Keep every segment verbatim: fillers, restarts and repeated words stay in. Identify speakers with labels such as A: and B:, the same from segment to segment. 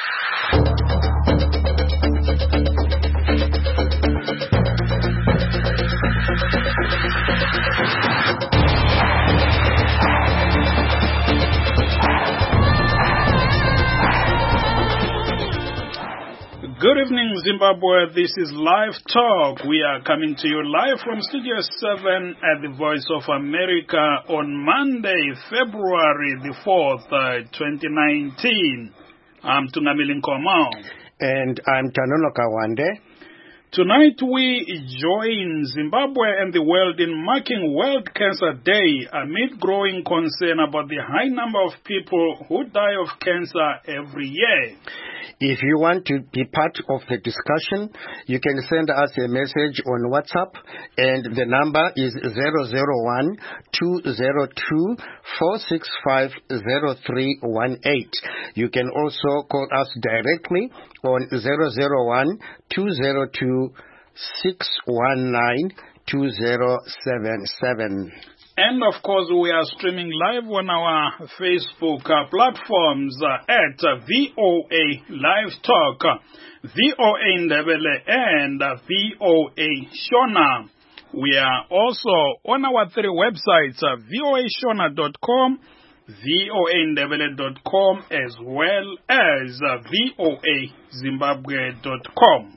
A: Good evening, Zimbabwe. This is Live Talk. We are coming to you live from Studio seven at the Voice of America on Monday, February the fourth, uh, twenty nineteen. I'm Tungamili Nkomo.
B: And I'm Tanono Kawande.
A: Tonight we join Zimbabwe and the world in marking World Cancer Day amid growing concern about the high number of people who die of cancer every year.
B: If you want to be part of the discussion, you can send us a message on WhatsApp, and the number is zero zero one, two zero two, four six five, zero three one eight. You can also call us directly on zero zero one, two zero two, six one nine, two zero seven seven.
A: And of course, we are streaming live on our Facebook uh, platforms uh, at uh, V O A Live Talk, uh, V O A Ndebele, and uh, V O A Shona. We are also on our three websites, uh, V O A Shona dot com, V O A Ndebele dot com, as well as uh, V O A Zimbabwe dot com.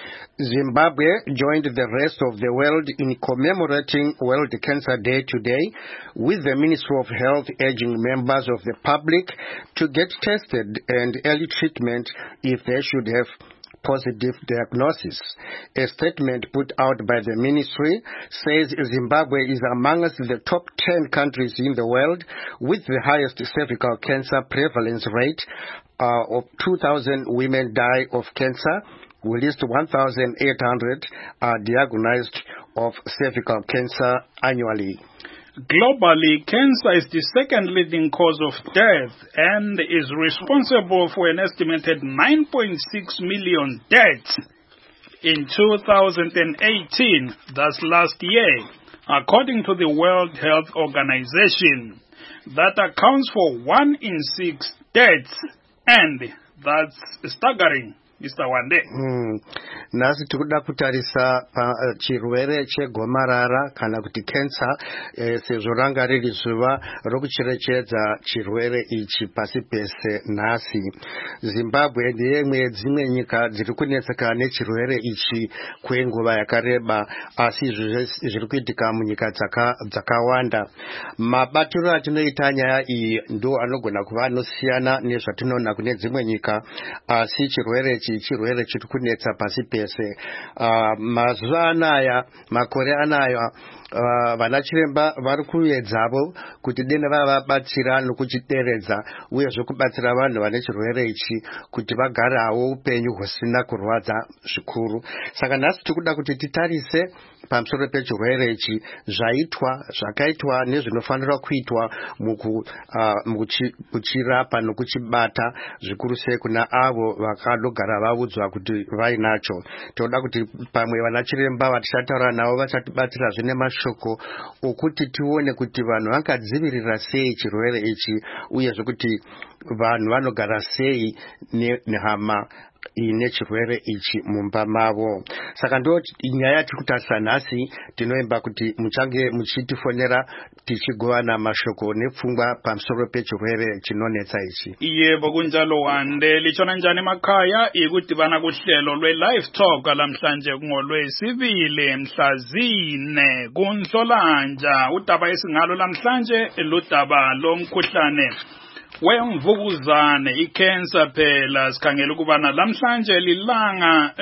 B: Zimbabwe joined the rest of the world in commemorating World Cancer Day today, with the Ministry of Health urging members of the public to get tested and early treatment if they should have positive diagnosis. A statement put out by the ministry says Zimbabwe is amongst the top ten countries in the world with the highest cervical cancer prevalence rate. Uh, of two thousand women die of cancer. At least one thousand eight hundred are diagnosed of cervical cancer annually.
A: Globally, cancer is the second leading cause of death and is responsible for an estimated nine point six million deaths in two thousand eighteen, that's last year, according to the World Health Organization. That accounts for one in six deaths, and that's staggering. Mister Wande.
B: Mm. Nasi tikuda kutarisa pa chirwere chegomarara kana kuti cancer eh, sezvo ranga riri zuva rokucherechedza chirwere ichi pasi pese nasi. Zimbabwe ndiye imwe yedzimwe nyika dziri kunetseka nechirwere ichi kwenguva yakareba, asi zviri kuitika munyika dzakawanda. Mabatiro atinoita nyaya iyi ndo anogona kuva anosiyana nezvatinoona kune dzimwe nyika, asi chirwere ichi chirwere chiri kunetsa pasi pese. Uh, mazuva anaya, makore anaya, uh, vanachiremba vari kuedzavo kuti denda vavabatsira nokuchideredza uye zvokubatsira vanhu vane chirwere ichi kuti vagarawo upenyu husina kurwadza zvikuru. Saka nhasi tikuda kuti titarise pamusoro pechirwere ichi, zvaitwa zvakaitwa nezvinofanira kuitwa mukuchirapa uh, nokuchibata zvikuru sei kuna avo vakadogara vaudzwa kuti vainacho. Tinoda kuti pamwe vanachiremba vatichataura navo vachatibatsira zvine mashoko okuti tione kuti vanhu vangadzivirira sei chirwere ichi uye zvokuti vanhu vanogara sei nehama ine chirwere ichi mumba mavo. Saka ndo nyaya tiri kutarisa nhasi, tinoimba kuti muchange muchitifonera tichigovana mashoko nepfungwa pamusoro pechirwere chinonetsa ichi.
A: Yebo kunjalo Wande, lichona njani makhaya ikuti vana kuhlelo lwe-Live Talk lamhlanje ngolwesibili mhla zine kuNhlolanja. Udaba esingalo lamhlanje ludaba lomkhuhlane wemvukuzane, icancer phela. Sikhangela ukubana lamhlanje lilanga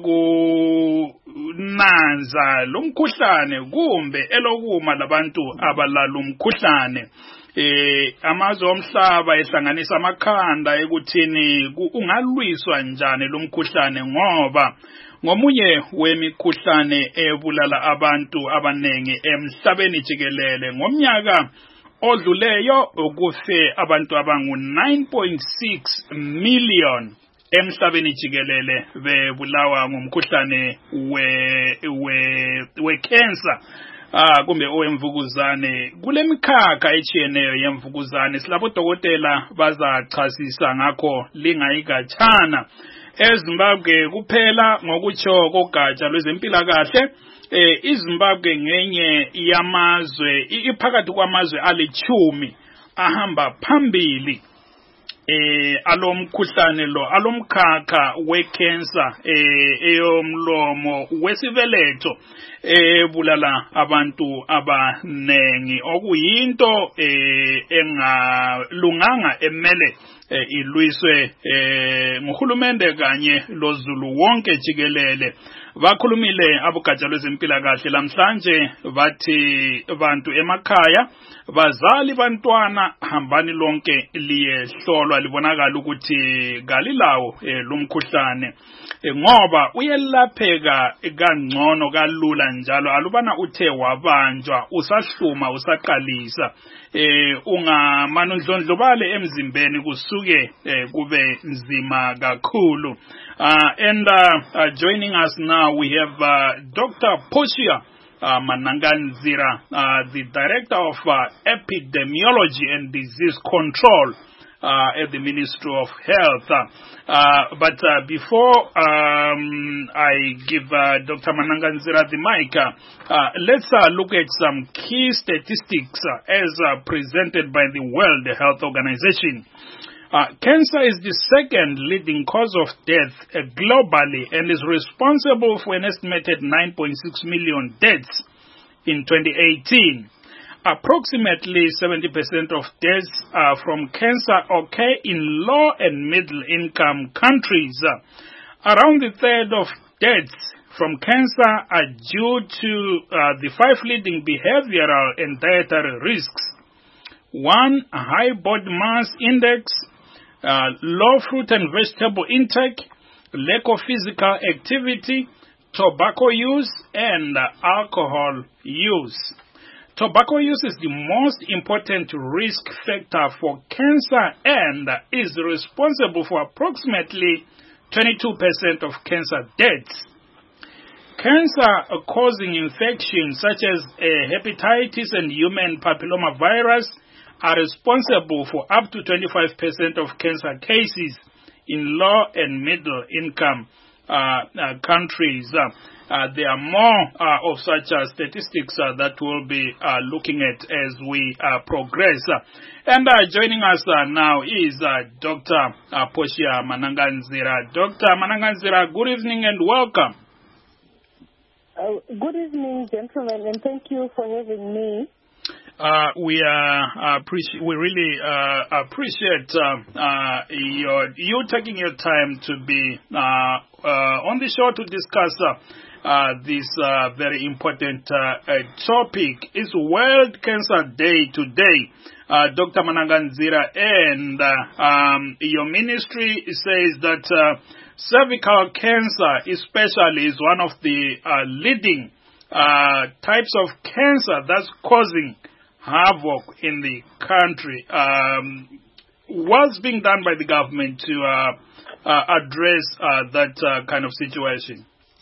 A: lokunanza lomkhuhlane kumbe elokuma labantu abalala umkhuhlane. Eh amazwe omhlaba ehlanganisa amakhanda ekuthini ungalwiswa njani lomkhuhlane, ngoba ngomunye wemikhuhlane ebulala abantu abanengi emhlabeni jikelele. Ngomnyaka odluleyo ukufe abantu abangu nine point six million emhlabeni jikelele bebulawa ngumkhuhlane we we we cancer. ah kumbe owemvukuzane kule mikhakha etshiyeneyo yemvukuzane silabo dokotela bazachasisa ngakho lingayikatshana eZimbabwe kuphela ngokutsho kogatsha lwezempilakahle eh iZimbabwe ngenye yamazwe iphakathi kwamazwe alichumi ahamba phambili eh alomkhuhlane lo alomkhakha wecancer eh eyomlomo wesibeletho ebulala abantu abanengi okuyinto eh engalunganga emele ilwiswe eh nguhulumende kanye lozulu wonke jikelele bakhulumile abogatsha lwezempilakahle lamhlanje bathi abantu emakhaya bazali bantwana hambani lonke liyehlolwa libonakala ukuthi kalilawo lumkhuhlane ngoba uyelapheka kangcono kalula njalo alubana uthe wabanjwa usahluma usaqalisa eh ungamanondlondlobale emzimbeni kusuke kube nzima kakhulu uh, and uh, uh, joining us now we have uh, Doctor Posia Uh, Mananganzira, uh, the Director of uh, Epidemiology and Disease Control uh, at the Ministry of Health. Uh, uh, but uh, before um, I give uh, Doctor Mananganzira the mic, uh, uh, let's uh, look at some key statistics uh, as uh, presented by the World Health Organization. Uh, cancer is the second leading cause of death uh, globally and is responsible for an estimated nine point six million deaths in twenty eighteen. Approximately seventy percent of deaths uh, from cancer occur in low and middle income countries. Uh, around a third of deaths from cancer are due to uh, the five leading behavioral and dietary risks. One, high body mass index, Uh, low fruit and vegetable intake, lack of physical activity, tobacco use, and uh, alcohol use. Tobacco use is the most important risk factor for cancer and uh, is responsible for approximately twenty-two percent of cancer deaths. Cancer-causing infections such as uh, hepatitis and human papillomavirus are responsible for up to twenty-five percent of cancer cases in low and middle income uh, uh, countries. Uh, uh, there are more uh, of such uh, statistics uh, that we'll be uh, looking at as we uh, progress. Uh, and uh, joining us uh, now is uh, Doctor Uh, Posia Mananganzira. Doctor Mananganzira, good evening and welcome.
C: Uh, good evening, gentlemen, and thank you for having me.
A: Uh, we uh, appreciate. We really uh, appreciate uh, uh, your you taking your time to be uh, uh, on the show to discuss uh, uh, this uh, very important uh, uh, topic. It's World Cancer Day today, uh, Doctor Mananganzira, and uh, um, your ministry says that uh, cervical cancer, especially, is one of the uh, leading uh, types of cancer that's causing havoc in the country. Um, what's being done by the government to uh, uh, address uh, that uh, kind of situation?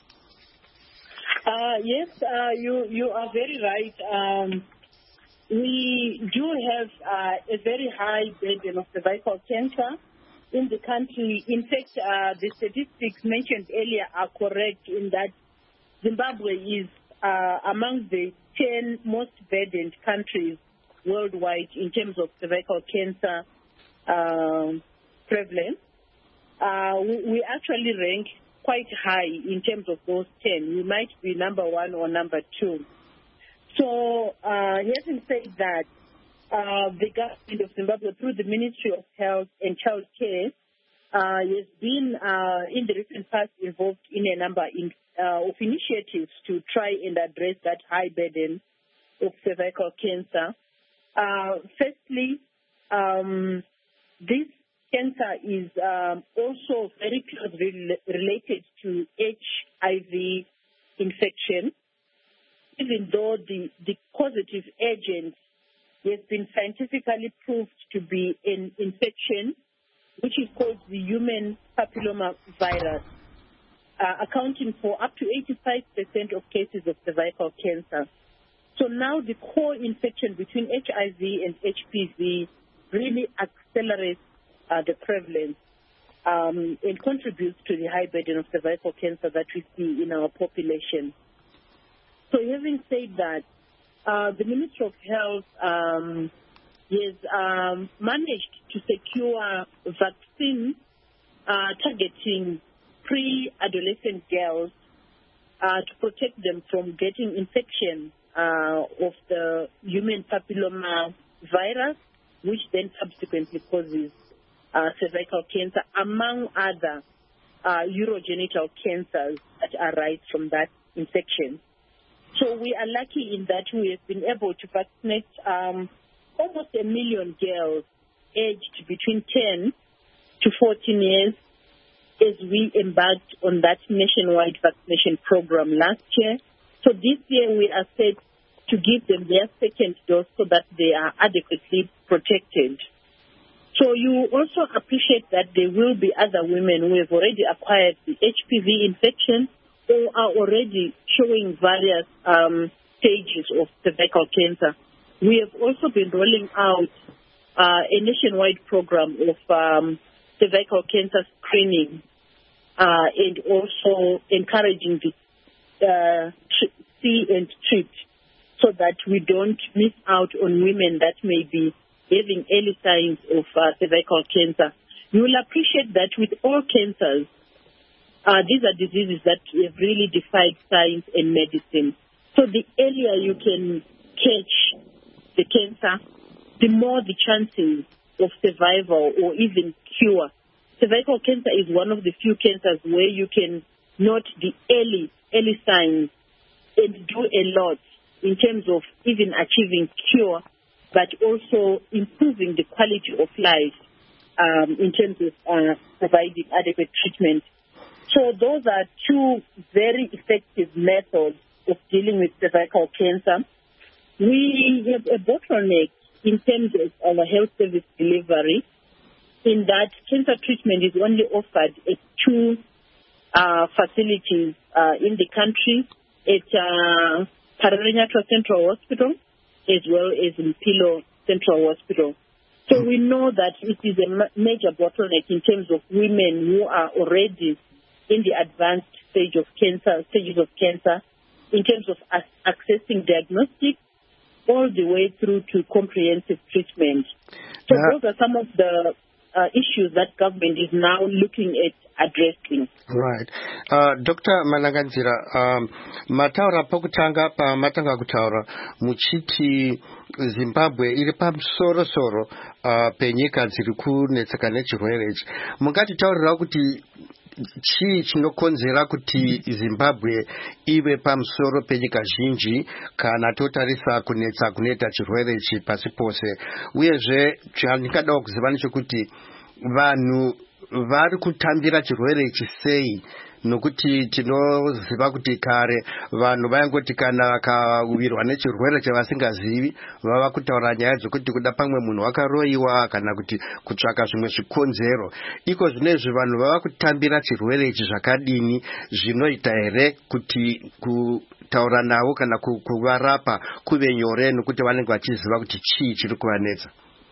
C: Uh, yes, uh, you you are very right. Um, we do have uh, a very high burden of cervical cancer in the country. In fact, uh, the statistics mentioned earlier are correct in that Zimbabwe is uh, among the ten most burdened countries worldwide in terms of cervical cancer um, prevalence. Uh, we, we actually rank quite high in terms of those ten. We might be number one or number two. So, uh, having said that, uh, the government of Zimbabwe, through the Ministry of Health and Child Care, uh, has been uh, in the recent past involved in a number in, uh, of initiatives to try and address that high burden of cervical cancer. Uh, firstly, um, this cancer is um, also very closely related to H I V infection, even though the, the causative agent has been scientifically proved to be an infection, which is called the human papilloma virus, uh, accounting for up to eighty-five percent of cases of cervical cancer. So now the co-infection between H I V and H P V really accelerates uh, the prevalence um, and contributes to the high burden of cervical cancer that we see in our population. So having said that, uh, the Ministry of Health um, has um, managed to secure vaccines uh, targeting pre-adolescent girls uh, to protect them from getting infection uh, of the human papilloma virus, which then subsequently causes uh, cervical cancer, among other uh, urogenital cancers that arise from that infection. So we are lucky in that we have been able to vaccinate um, almost a million girls aged between ten to fourteen years as we embarked on that nationwide vaccination program last year. So this year we are set to give them their second dose so that they are adequately protected. So you also appreciate that there will be other women who have already acquired the H P V infection or are already showing various um, stages of cervical cancer. We have also been rolling out uh, a nationwide program of um, cervical cancer screening uh, and also encouraging the uh, see and treat so that we don't miss out on women that may be having early signs of uh, cervical cancer. You will appreciate that with all cancers, uh, these are diseases that have really defied science and medicine. So the earlier you can catch the cancer, the more the chances of survival or even cure. Cervical cancer is one of the few cancers where you can note the early, early signs and do a lot in terms of even achieving cure, but also improving the quality of life um, in terms of uh, providing adequate treatment. So those are two very effective methods of dealing with cervical cancer. We have a bottleneck in terms of our health service delivery, in that cancer treatment is only offered at two uh, facilities uh, in the country, at uh, Pararenyatwa Central Hospital as well as in Mpilo Central Hospital. So we know that it is a ma- major bottleneck in terms of women who are already in the advanced stage of cancer, stages of cancer, in terms of as- accessing diagnostics all the way through to comprehensive treatment. So
B: Yeah.
C: those are some of the uh, issues that government is now looking at addressing.
B: Right. Uh, Doctor Malanganzira, um, mataura pokutanga pa matanga kutaura muchiti Zimbabwe iri pamusoro soro uh, penyika dziri kunetseka nechirwere ichi. Mungatitaurira kuti chii chinokonzera kuti Zimbabwe ive pamusoro penyika zhinji kana totarisa kunetsa kunoita chirwere ichi pasi pose, uyezve chandingadawo kuziva ndechekuti vanhu vari kutambira chirwere ichi sei, nokuti tinoziva kuti kare vanhu vaingoti kana vakawirwa nechirwere chavasingazivi vava kutaura nyaya dzokuti kuda pamwe munhu wakaroiwa kana kuti kutsvaka zvimwe zvikonzero. Iko zvinezvi vanhu vava kutambira chirwere ichi zvakadini, zvinoita here kuti kutaura navo kana kuvarapa kuve nyore nokuti vanenge vachiziva kuti chii chiri kuvanetsa?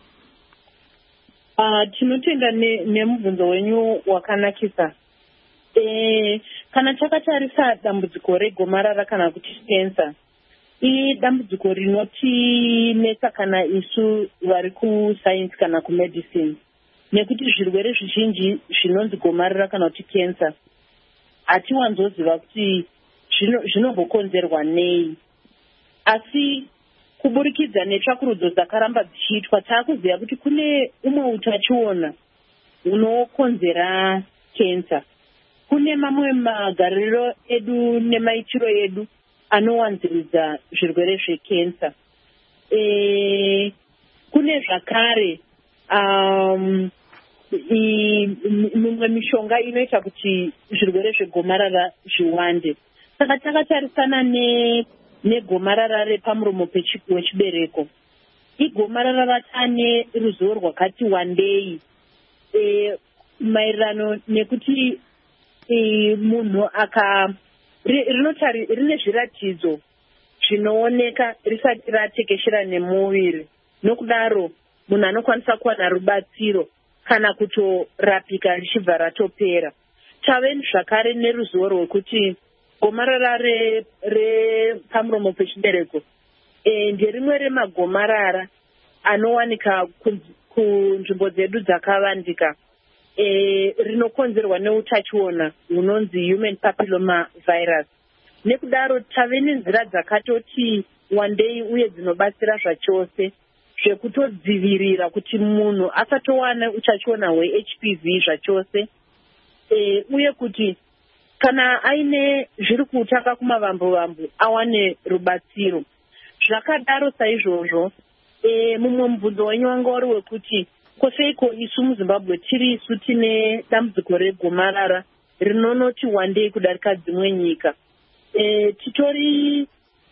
C: Uh, tinotenda nemubvunzo wenyu wakanakisa. E, kana takatarisa dambudziko regomarara kana kuti kensa, idambudziko rinotinetsa kana isu vari kusainsi kana kumedicine, nekuti zvirwere zvizhinji zvinonzi gomarara kana kuti kensa hatiwanzoziva kuti zvinombokonzerwa nei, asi kuburikidza netsvakurudzo dzakaramba dzichiitwa taakuziva kuti kune umwe utachiona unokonzera kensa. Kune mamwe magariro edu nemaitiro edu anowanziridza zvirwere zvekensa. E, kune zvakare um, mimwe mishonga inoita kuti zvirwere zvegomarara zviwande. Saka takatarisana ne negomarara repamuromo wechibereko, igomarara ratane ruzivo rwakati wandei e, maererano nekuti e, munhu aka rine zviratidzo zvinooneka risati ratekeshera nemuviri. Nokudaro munhu anokwanisa kuwana rubatsiro kana kutorapika richibva ratopera. Tave zvakare neruzivo rwekuti gomarara repamuromo pechibereko e, nderimwe remagomarara anowanika kunzvimbo dzedu dzakavandika e, rinokonzerwa neutachiona hunonzi human papilloma virus. Nekudaro tave nenzira dzakatoti wandei uye dzinobatsira zvachose zvekutodzivirira kuti munhu asatowana utachiona hwe-H P V zvachose e, uye kuti kana aine zviri kutaka kumavambo-vambo awane rubatsiro. Zvakadaro saizvozvo e, mumwe mubvunzo wenyu wanga uri wekuti koseiko isu muZimbabwe tiri isu tine dambudziko regomarara rinonoti wandei kudarika dzimwe nyika. E, titori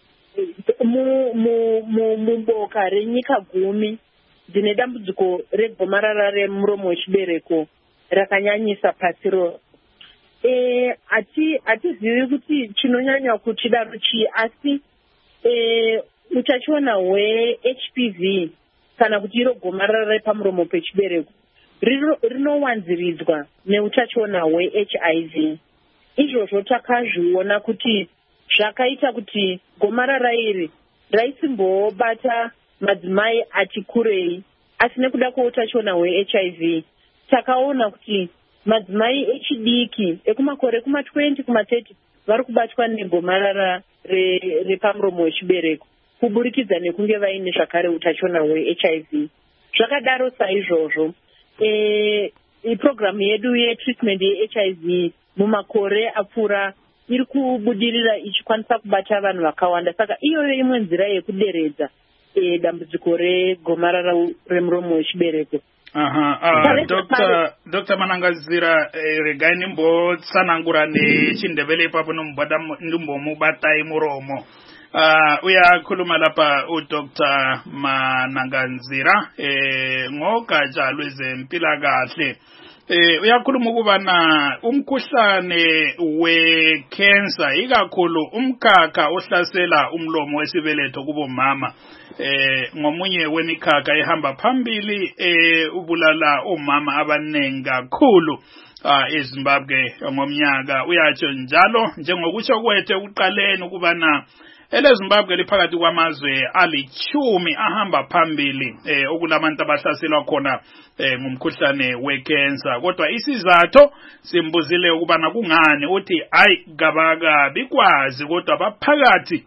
C: muboka renyika gumi dzine dambudziko regomarara remuromo wechibereko rakanyanyisa pasi rose. E, hatizivi kuti chinonyanya kuchidaro chii, asi e, utachiona hwe-H P V kana kuti iro gomarara repamuromo pechibereko rinowanziridzwa neutachiona hwe-H I V. Izvozvo takazviona kuti zvakaita kuti gomarara iri raisimbobata madzimai ati kurei, asi nekuda kweutachiona hwe-H I V takaona kuti madzimai echidiki ekumakore kuma twenty kuma thirty vari kubatwa negomarara repamuromo wechibereko kuburikidza nekunge vaine zvakare utachiona hwe-H I V. Zvakadaro saizvozvo e, ipurogiramu yedu yetreatment ye-H I V mumakore apfuura iri kubudirira ichikwanisa kubata vanhu vakawanda. Saka iyoyo imwe nzira yekuderedza e, dambudziko regomarara remuromo wechibereko.
A: Aha, uh, Doctor Doctor Manangazira eh, regai nimbotsanangura nechindevele ipapo nomubata ndimbomubatai muromo. Uh, uyakhuluma lapha uDoctor Manangazira eh ngogatsha lwezempilakahle. Eh uyakhuluma ukubana umkhuhlane we-cancer ikakhulu umkhakha ohlasela umlomo wesibeletho kubomama eh ngomunye wemikhakha ehamba phambili eh ubulala omama abanengi kakhulu uh, eZimbabwe ngomnyaka. Uyatsho njalo njengokutsho kwethe uqaleni ukubana eleZimbabwe liphakathi kwamazwe alichumi ahamba phambili eh okulabantu abahlaselwa khona eh ngumkhuhlane wecancer. Kodwa isizathu simbuzile ukubana kungani uthi ayi gabaka bikwazi kodwa baphakathi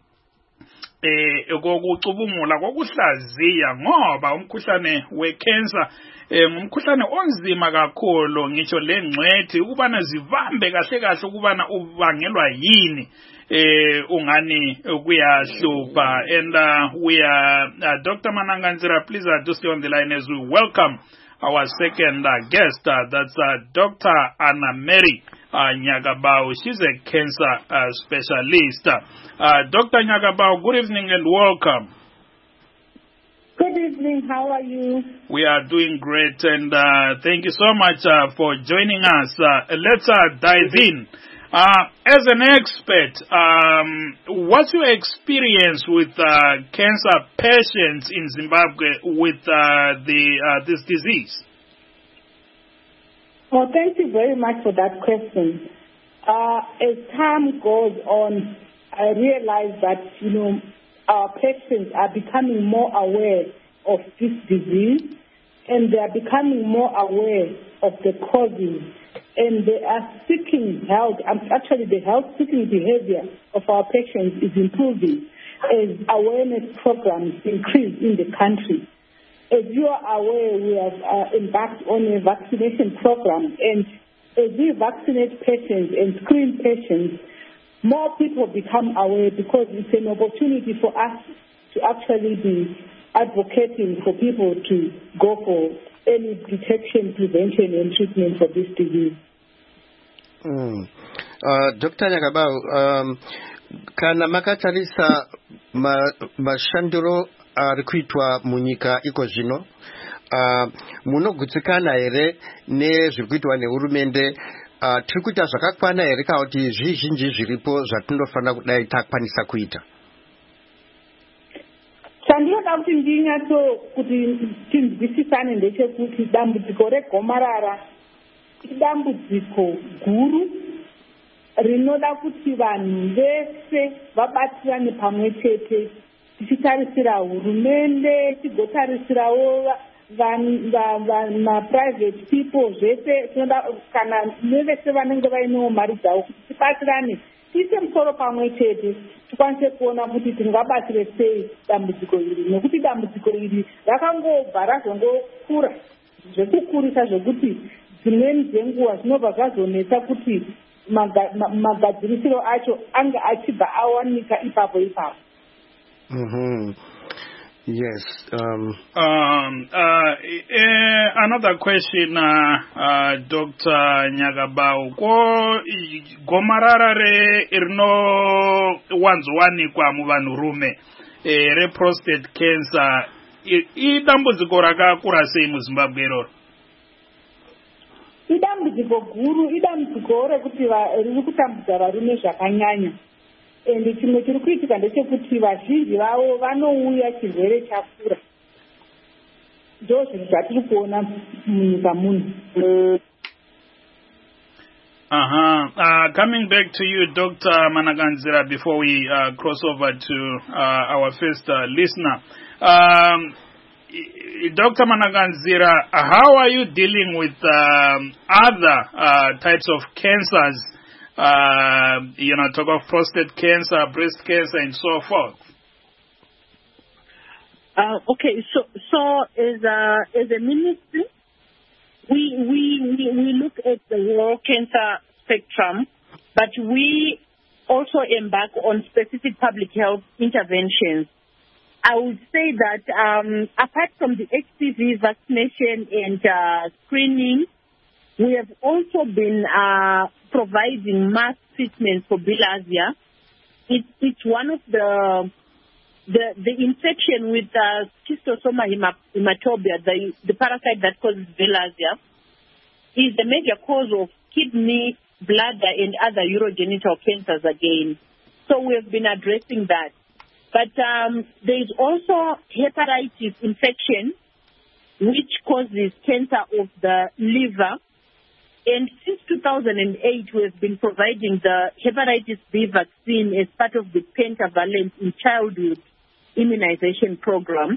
A: eh kokucubungula kokuhlaziya ngoba umkhuhlane wecancer eh ngumkhuhlane onzima kakhulu ngitsho lengcwethi ukubana zivambe kahle kahle ukubana ubangelwa yini. Eh ungani kuyahlupha. And uh, we are uh, Doctor Manangazira, please uh, do stay on the line as we welcome our second uh, guest. Uh, that's uh, Doctor Anna Mary uh, Nyagabau. She's a cancer uh, specialist. Uh, Doctor Nyagabau, good evening and welcome.
C: Good evening. How are you?
A: We are doing great, and uh, thank you so much uh, for joining us. Uh, let's uh, dive in. Uh, as an expert, um, what's your experience with uh, cancer patients in Zimbabwe with uh, the uh, this disease?
D: Well, thank you very much for that question. Uh, as time goes on, I realize that, you know, our patients are becoming more aware of this disease, and they are becoming more aware of the causes, and they are seeking help. Actually, the health-seeking behavior of our patients is improving as awareness programs increase in the country. As you are aware, we have uh, embarked on a vaccination program, and as we vaccinate patients and screen patients, more people become aware because it's an opportunity for us to actually be advocating for people to go for early detection, prevention, and treatment for this disease.
B: Mm. Uh, Doctor Nyagabau, um, kana makatarisa mashanduro ari kuitwa munyika iko zvino uh, munogutsikana here nezviri kuitwa nehurumende uh, tiri kuita zvakakwana here kana kuti zvizhinji zviripo zvatinofana kudai takwanisa kuita?
D: chandinoda kuti ndinyatso kuti tinzwisisane ndechekuti dambudziko regomarara idambudziko guru rinoda kuti vanhu vese vabatirane pamwe chete, tichitarisira hurumende, tigotarisirawo ma-private people zvese, tinoda kana nevese vanenge vainewo mari dzavo kuti tibatirane, tiise musoro pamwe chete, tikwanise kuona kuti tingabatsire sei dambudziko iri, nekuti dambudziko iri rakangobva razongokura zvekukurisa zvekuti dzimweni dzenguva zvinobva zvazonetsa kuti magadzirisiro acho anga achibva awanika ipapo ipapo.
B: Mm-hmm. Yes. Um,
A: um, uh, uh, another question, uh, uh, Doctor Nyagabau. Ko gomarara re rino wanzwanikwa mu vanhurume eh, re prostate cancer idambudziko rakakura sei mu Zimbabwe iroro?
D: Idambudziko guru, idambudziko rekuti riri kutambudza varume zvakanyanya. And chimwe chiri kuitika ndechekuti vazhinji vavo vanouya chirwere chakura. Ndo zvinhu zvatiri kuona munyika muno.
A: Uh-huh. Uh, coming back to you, Doctor Managanzira, before we uh, cross over to uh, our first uh, listener. Um, Doctor Managanzira, how are you dealing with um, other uh, types of cancers? Uh, you know, talk of prostate cancer, breast cancer, and so forth.
C: Uh, okay, so so as a as a ministry, we we we, we look at the whole cancer spectrum, but we also embark on specific public health interventions. I would say that um, apart from the H P V vaccination and uh, screening, we have also been uh, providing mass treatment for bilharzia. It, it's one of the the, the infection with uh, schistosoma hematobia, the, the parasite that causes bilharzia, is the major cause of kidney, bladder, and other urogenital cancers again. So we have been addressing that. But um, there is also hepatitis infection, which causes cancer of the liver. And since two thousand eight, we have been providing the hepatitis B vaccine as part of the pentavalent in childhood immunization program.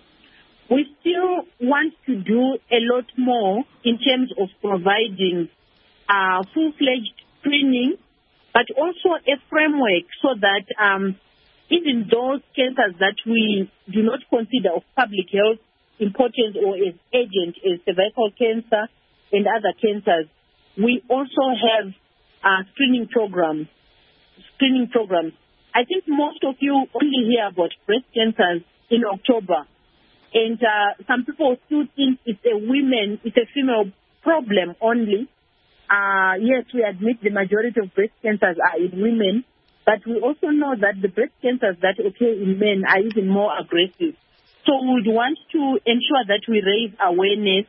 C: We still want to do a lot more in terms of providing uh, full-fledged screening, but also a framework so that um, even those cancers that we do not consider of public health importance or as urgent as cervical cancer and other cancers, we also have uh, screening programs. Screening programs. I think most of you only hear about breast cancers in October, and uh, some people still think it's a women, it's a female problem only. Uh, yes, we admit the majority of breast cancers are in women, but we also know that the breast cancers that occur in men are even more aggressive. So we would want to ensure that we raise awareness.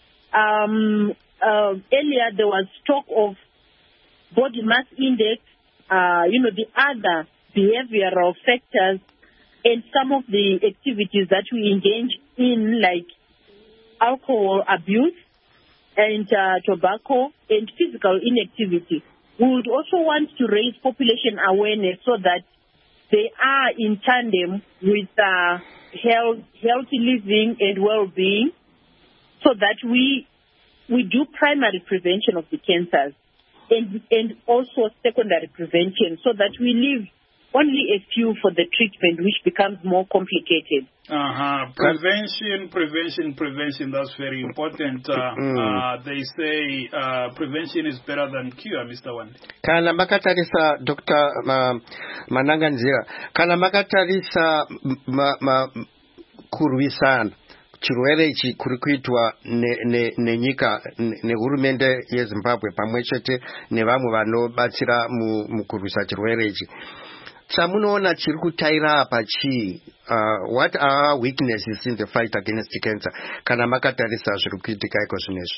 C: Um, uh, earlier, there was talk of body mass index, uh, you know, the other behavioral factors, and some of the activities that we engage in, like alcohol abuse and uh, tobacco and physical inactivity. We would also want to raise population awareness so that they are in tandem with uh, health, healthy living and well-being, so that we we do primary prevention of the cancers and and also secondary prevention, so that we leave only a few for the treatment, which becomes more complicated.
A: Uh-huh. Prevention, prevention, prevention, that's very important. Uh, mm. uh, they say uh, prevention is better than cure, Mister Wande.
B: Kana makatarisa Doctor uh, Managanzira, kana makatarisa ma, ma, kurwisana chirwere ichi kuri kuitwa nenyika ne, ne hurumende yeZimbabwe pamwe chete nevamwe vanobatsira mukurwisa chirwere ichi. Chamunoona chiri kutaira apa chii? Uh, what are weaknesses in the fight against cancer? Kana makatarisa zviri kuitika iko zvinezvi.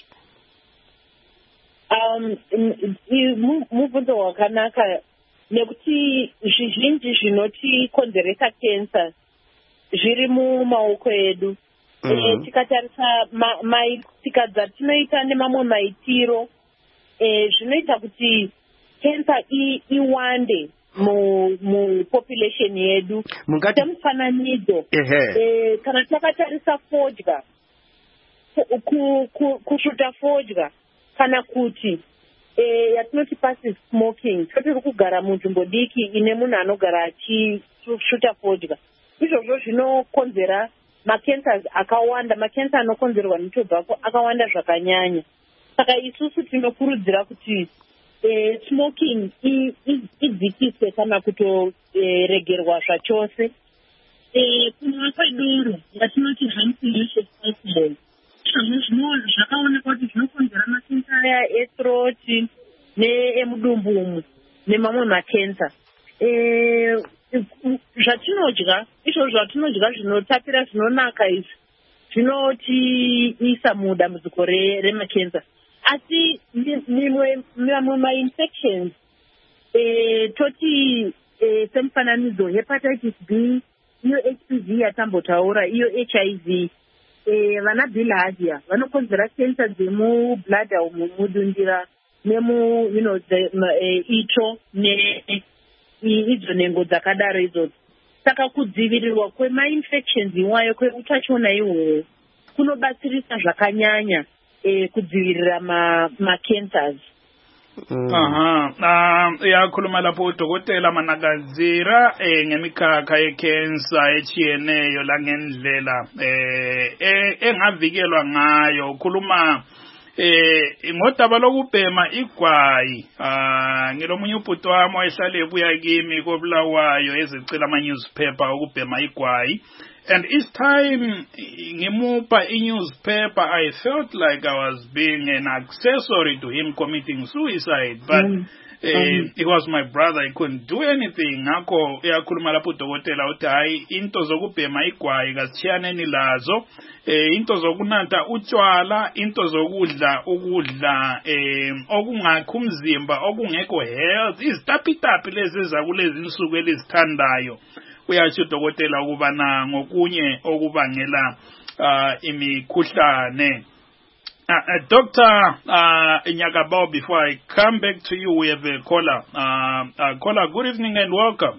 C: Um, mubvunzo wakanaka nekuti zvizhinji zvinotikonzeresa cancer zviri mumaoko edu.
B: Mhm.
C: Tikatarisa maitika dzatinoita nemamwe maitiro zvinoita kuti cancer iwande mupopulation yedu. Semufananidzo, kana takatarisa fodya, kusvuta fodya kana kuti yatinoti passive smoking, totiri kugara munzvimbo diki ine munhu anogara achisvuta fodya, izvozvo zvinokonzera macancers akawanda, macancer anokonzerwa netobacco akawanda zvakanyanya. Saka isusu tinokurudzira kuti smoking idzikiswe kana kutoregerwa zvachose. Kunwa kwedoro yatinoti harmful use of alcohol, izvozvo zvakaonekwa kuti zvinokonzera macancer aya ethroat neemudumbu umu nemamwe macancer. Zvatinodya, izvo zvatinodya zvinotapira zvinonaka izvi zvinotiisa mudambudziko remacancer. Asi mimwe ma-infections toti semufananidzo hepatitis B, iyo H P V yatambotaura, iyo H I V, vana bilharzia vanokonzera cancer dzemubladder umu mudundira nemu you know itsvo neidzo nhengo dzakadaro idzodzo. Saka kudzivirirwa kwema-infections iwayo kweutachiona ihwohwo kunobatsirisa zvakanyanya kudzivirira ma-cancers.
A: Aha, yakhuluma lapho udokotela Manakazira ngemikhakha yecancer echiyeneyo la ngendlela eh engavikelwa ngayo. Ukhuluma eh ngodaba lokubhema igwayi. Ah ngilomunye ubhuti wami wayehlale ebuya kimi koBulawayo ezicela ama newspaper ukubhema igwayi. And each time ngimupa i-newspaper, I felt like I was being an accessory to him committing suicide. But mm. uh, it was my brother. I couldn't do anything. Ngakho uyakhuluma lapho udokotela uthi hayi into zokubhema igwayi kasithiyaneni lazo. Eh into zokunatha utshwala, into zokudla ukudla eh okungakho umzimba okungekho health, izitapitapi lezi ezakulezi insuku elizithandayo. Uyatsho udokotela ukubana ngokunye okubangela uh, imikhuhlane. Uh, uh, Doctor uh, Nyakabao, before I come back to you, we have a caller. Uh, uh, caller, good evening and welcome.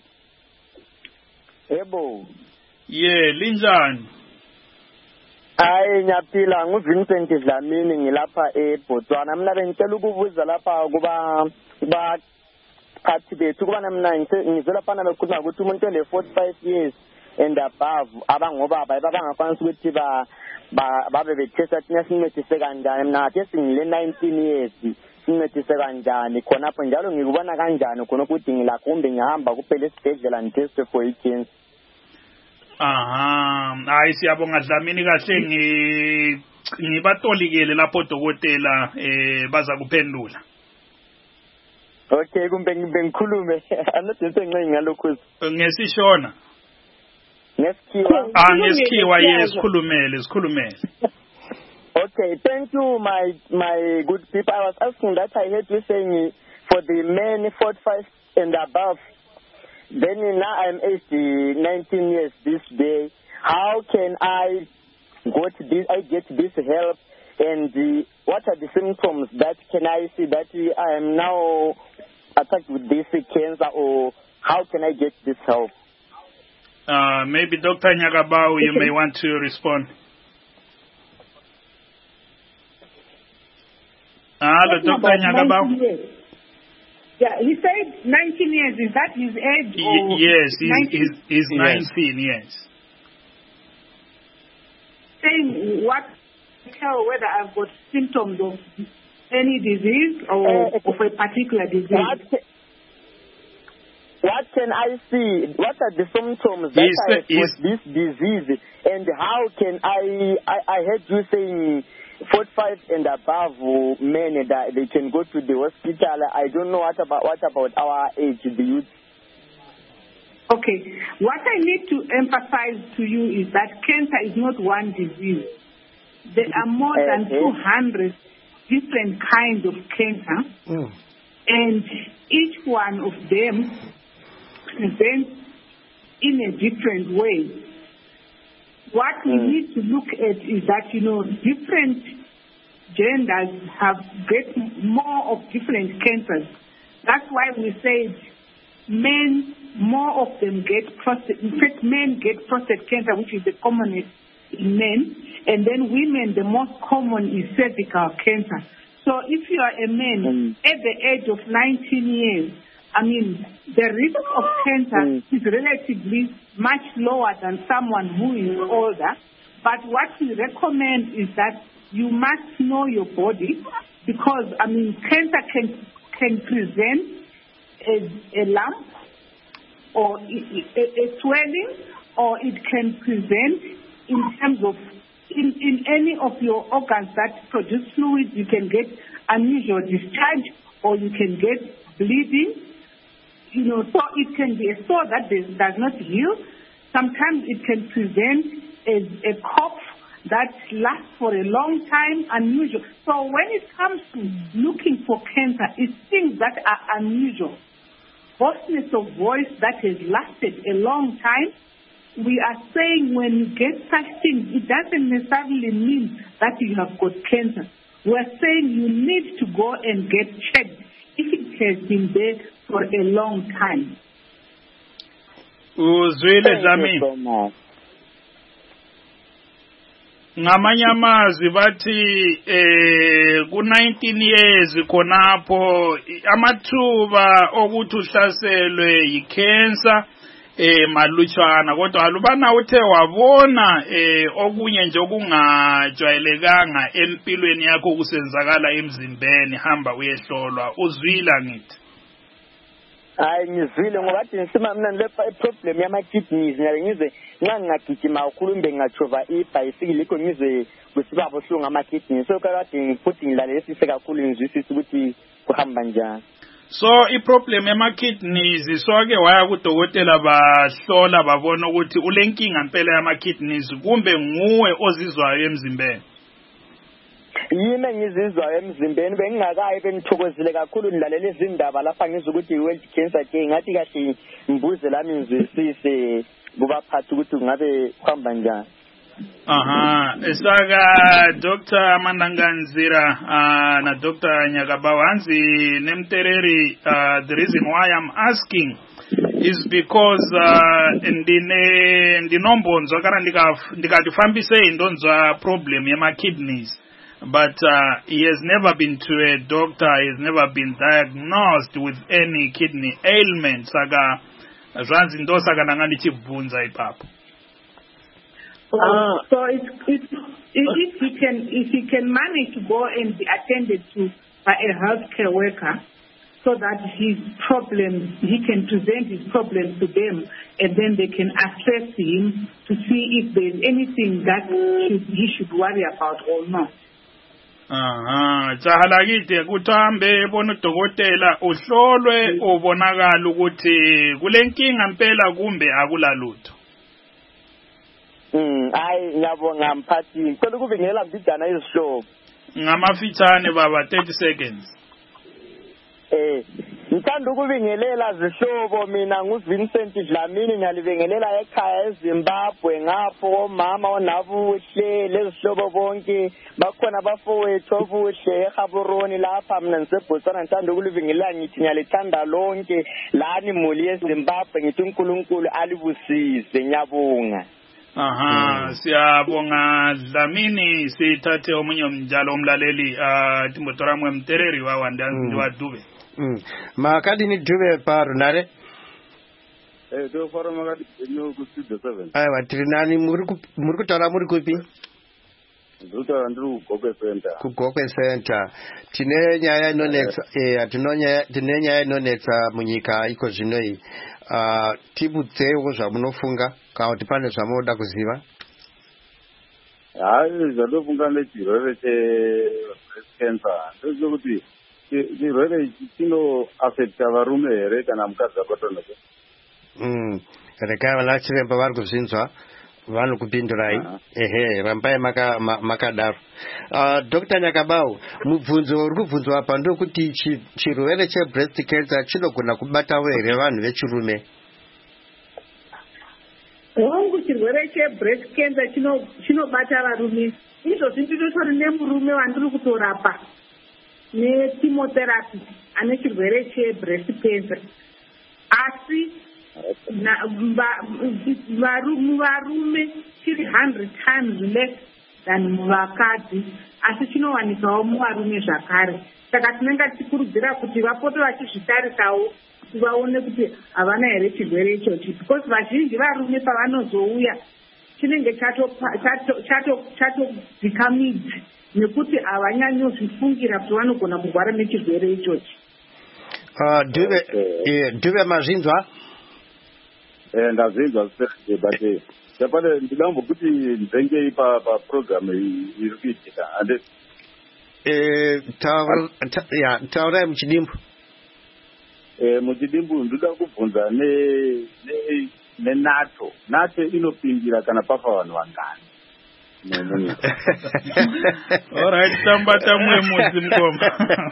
E: Ebo.
A: Yeah, linjani?
E: Hayi nyaphila nguVincent Dlamini ngilapha eBotswana. Mina bengicela ukubuza lapha kuba kuba kathi bethu kuba mina ngizela phana lokukhuluma ukuthi umuntu ole forty-five years and above abangobaba abangakwanisi ukuthi ba babe bethetha thina sincedise kanjani. Mina ke singile nineteen years sincedise kanjani khona apho njalo ngikubona kanjani khona ukuthi ngila kumbe ngihamba kuphela esibhedlela ngitest for cancer.
A: Aha, hayi siyabonga Dlamini kahle ngi ngibatolikele lapho dokotela eh baza kuphendula.
E: Okay, kumbe ngikhulume anothense ncenye ngalokho.
A: Ngesishona.
E: Ngesikhiwa.
A: Ah, ngesikhiwa yes, sikhulumele, sikhulumele.
E: Okay, thank you my my good people. I was asking that I heard you saying for the men forty-five and above. Then now I'm aged nineteen years this day. How can I get this I get this help, and the, what are the symptoms that can I see that I am now attacked with this cancer, or how can I get this help?
A: Uh, maybe Doctor Nyakabao, you may want to respond. Hello, Doctor Nyakabao.
D: Yeah, he said nineteen years. Is that his age? Or
A: y yes, he's, he's, he's nineteen, yes.
D: Saying what, tell whether I've got symptoms of any disease or uh, of a particular disease.
E: What, what can I see? What are the symptoms that
A: is,
E: I have
A: is,
E: got this disease? And how can I, I, I heard you saying forty-five and above men that they can go to the hospital. I don't know what about what about our age, the youth.
D: Okay, what I need to emphasize to you is that cancer is not one disease. There are more than two hundred different kinds of cancer, mm. and each one of them presents in a different way. what we
E: Mm.
D: need to look at is that, you know, different genders have get more of different cancers. That's why we said men, more of them get prostate. In fact, men get prostate cancer, which is the commonest in men, and then women, the most common is cervical cancer. So if you are a man
E: Mm.
D: at the age of nineteen years, I mean, the risk of cancer
E: Mm.
D: is relatively much lower than someone who is older. But what we recommend is that you must know your body, because, I mean, cancer can can present as a lump or a, a, a swelling, or it can present in terms of in, in any of your organs that produce fluid. You can get unusual discharge, or you can get bleeding. You know, so it can be a sore that does, does not heal. Sometimes it can present as a cough that lasts for a long time, unusual. So when it comes to looking for cancer, it's things that are unusual. Hoarseness of voice that has lasted a long time. We are saying when you get such things, it doesn't necessarily mean that you have got cancer. We're saying you need to go and get checked if it has been there for a long time.
A: Uzwile
E: Thank you
A: Dlamini.
E: so much.
A: Ngamanye amazwi bathi eh ku nineteen years khonapho amathuba okuthi uhlaselwe yicancer eh malutshwana, kodwa alubana uthe wabona eh okunye nje okungajwayelekanga empilweni yakho kusenzakala emzimbeni, hamba uyehlolwa. Uzwila ngithi?
E: Hayi ngizwile ngoba athi ngisima mina le problem yama-kidneys ngiyabe ngize nxa ngingagijima kakhulu mbe ngingajova ibhayisikili ikho ngize kusiba buhlungu ama-kidneys. So kade futhi ngilalesise kakhulu ngizwisise ukuthi kuhamba njani.
A: So iproblem yama-kidneys, so ake waya kudokotela bahlola babona ukuthi ulenkinga mpela yama-kidneys kumbe nguwe ozizwayo emzimbeni?
E: Yimi engizizwayo emzimbeni bengingakayi bengithokozile kakhulu nilalela izindaba lapha ngizwe ukuthi i-World Cancer Day, ngathi kahle ngibuze lami ngizwisise kubaphathi ukuthi ngabe kuhamba njani.
A: Aha, esaka Doctor Mandanganzira uh, na Doctor Nyakabawanzi Nemtereri, uh, the reason why I'm asking is because uh, ndine ndinombonzo kana ndikatifambise indonzwa problem yama-kidneys. But uh, he has never been to a doctor, he has never been diagnosed with any kidney ailment. Saka, zvanzi ndo saka nangani chibvunza ipapo.
D: Uh, so it's, it's, if he can if he can manage to go and be attended to by a healthcare worker, so that his problems, he can present his problems to them, and then they can assess him to see if there's anything that should, he should worry about or not.
A: Aha, chahalakite kutambe bona udokotela uhlolwe ubonakala ukuthi kulenkinga impela kumbe akulalutho.
E: Mm, hayi ngiyabonga mphathi. Ngicela ukubingelela mbijana izihlobo.
A: Ngamafitshane baba, thirty seconds.
E: Eh, ngithanda ukubingelela zihlobo, mina nguVincent Dlamini ngiyalibingelela ekhaya eZimbabwe, ngapho omama onabuhle lezihlobo bonke bakhona bafowethu obuhle eGaborone lapha, mina ngiseBotswana. Ngithanda ukulibingelela ngithi ngiyalithanda lonke lani muli eZimbabwe, ngithi uNkulunkulu alibusise, ngiyabonga.
A: Aha, siyabonga Dlamini. Sithathe omunye umnjalo umlaleli uh Timbotora Mwemtereri wawandanzi wadube.
B: Mm. Makadi ni dube paru nare?
F: Eh, do fara makadi no ku studio seven.
B: Ai watiri nani muri muri kutara muri kupi?
F: Ndutara ndru Gokwe Center.
B: Ku Gokwe Center. Tine nyaya inonetsa eh tinonya tine nyaya inonetsa munyika iko zvinoi. Ah tibutse ukuzva munofunga kana kuti pane zvamunoda kuziva?
F: Hayi zvalofunga nechirwere che breast cancer. Ndezvokuti chirwere chino affecta varume here kana mukadzi akotona.
B: Mm. Rekai vana chiremba vari kuzvinzwa vanokupindurai. Ehe, rambai maka makadaro. Uh, Doctor Nyakabau, mubvunzo uri kubvunzwa apa ndokuti chirwere che breast cancer chinogona kubata here vanhu vechirume.
D: Wangu chirwere chirwere chebreast cancer chinobata varume. Izvozvi ndinotori nemurume wandiri kutorapa nechemotherapy ane chirwere chebreast cancer. Asi varume chiri one hundred times less than vakadzi, asi chinowanikawo muvarume zvakare. Saka tinenge tichikurudzira kuti vapote vachizvitarisawo kuti vaone kuti havana here chirwere ichochi, because vazhinji varume pavanozouya chinenge chatodzika midzi nekuti havanyanyozvifungira kuti vanogona kurwara nechirwere ichochi.
B: Duve mazvinzwa?
F: Ndazvinzwa but chapane ndidambo kuti ndenge pa program iri kuitika ande
B: eh taurai muchidimbu.
F: Eh muchidimbu ndoda kubvunza ne ne NATO. NATO inopindira kana pafa vanhu vangani.
A: All right, tambata mwe muzi mkoma.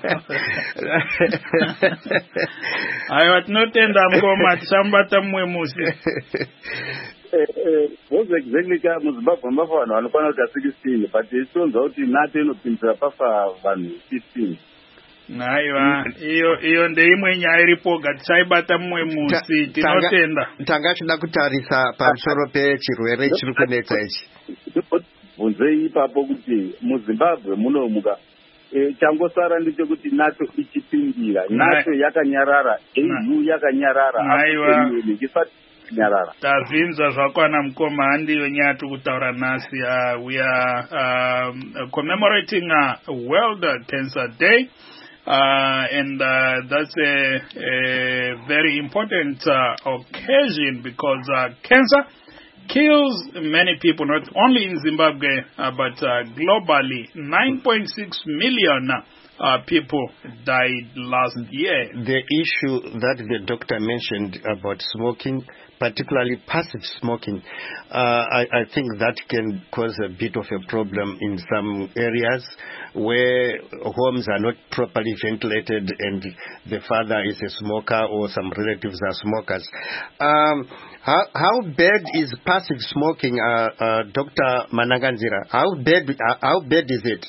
A: Ayo tinotenda mkoma tambata mwe muzi.
F: Eh eh was exactly ka muzimbabwe mafa vanhu vanokwana kuti sixteen but isonza kuti NATO inopindira pafa vanhu fifteen.
A: Naiva iyo iyo ndeimwe nyaya iripo gatisaibata mumwe musi tinotenda.
B: Tanga chida kutarisa pamusoro pechirwere chiri kunetsa ichi.
F: Bunzei ipapo kuti muzimbabwe munomuka e, changosara ndechekuti NATO ichipindira. NATO yakanyarara, E U yakanyarara,
A: Afrika
F: isati nyarara.
A: Tazvinza zvakwana mukoma handiyo nyaya tikutaura nhasi. Uh, we are uh, commemorating a World Cancer Day. Uh, and uh, that's a, a very important uh, occasion because uh, cancer kills many people, not only in Zimbabwe, uh, but uh, globally. nine point six million uh, people died last year.
B: The issue that the doctor mentioned about smoking, particularly passive smoking, uh, I, I think that can cause a bit of a problem in some areas where homes are not properly ventilated and the father is a smoker or some relatives are smokers. Um, how, how bad is passive smoking, uh, uh, Doctor Managanzira? How bad, uh, how bad is it?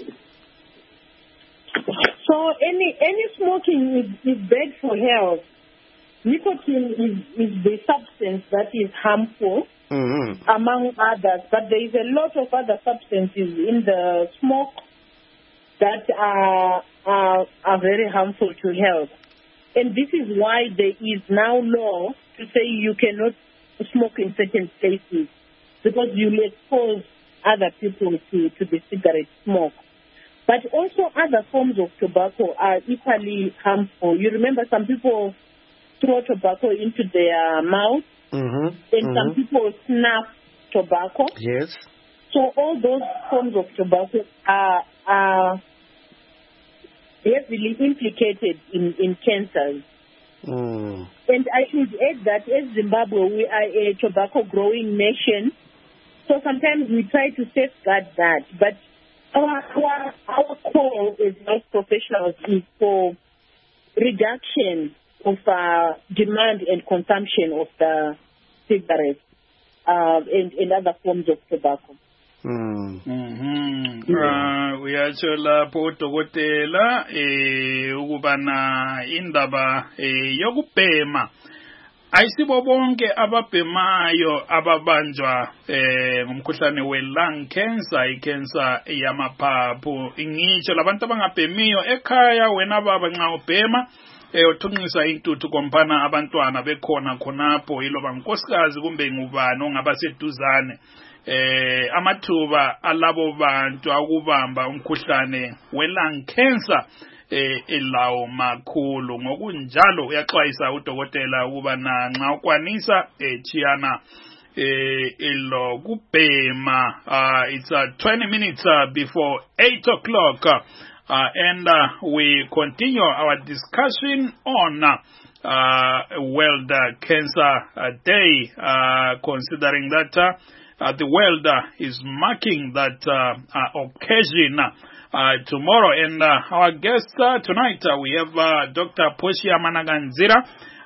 D: So any any smoking is, is bad for health. Nicotine is, is the substance that is harmful, mm-hmm. among others, but there is a lot of other substances in the smoke that are, are, are very harmful to health. And this is why there is now law to say you cannot smoke in certain places because you will expose other people to, to the cigarette smoke. But also other forms of tobacco are equally harmful. You remember some people throw tobacco into their mouth, mm-hmm. and mm-hmm. some people snuff tobacco.
B: Yes.
D: So all those forms of tobacco are, are heavily implicated in, in cancers. Mm. And I should add that as Zimbabwe, we are a tobacco growing nation. So sometimes we try to safeguard that. But our, our, our call as health professionals is for reduction of uh, demand and consumption of the cigarettes uh, and, and other forms of tobacco.
A: Mm. Mm-hmm. Yeah. Uh, uyatsho lapho udokotela eh ukubana indaba eh yokubhema ayisibo bonke ababhemayo ababanjwa eh ngumkhuhlane we-lung cancer, i-cancer yamaphaphu. Ngitsho labantu abangabhemiyo ekhaya, wena baba nxa ubhema eh uthunqisa intuthu kompana abantwana bekhona khonapho, iloba nkosikazi kumbe ngubani ongaba seduzane, eh amathuba alabo bantu akubamba umkhuhlane we-lung cancer eh elawo makhulu. Ngokunjalo uyaxwayisa udokotela ukuba na nxa ukwanisa echiyana eh ilo kubhema. uh, it's uh, twenty minutes uh, before eight o'clock, uh, uh, and uh, we continue our discussion on uh, uh, World uh, Cancer uh, Day, uh, considering that uh, uh, the world uh, is marking that uh, uh, occasion uh, tomorrow. And uh, our guest uh, tonight, uh, we have uh, Doctor Portia Managanzira,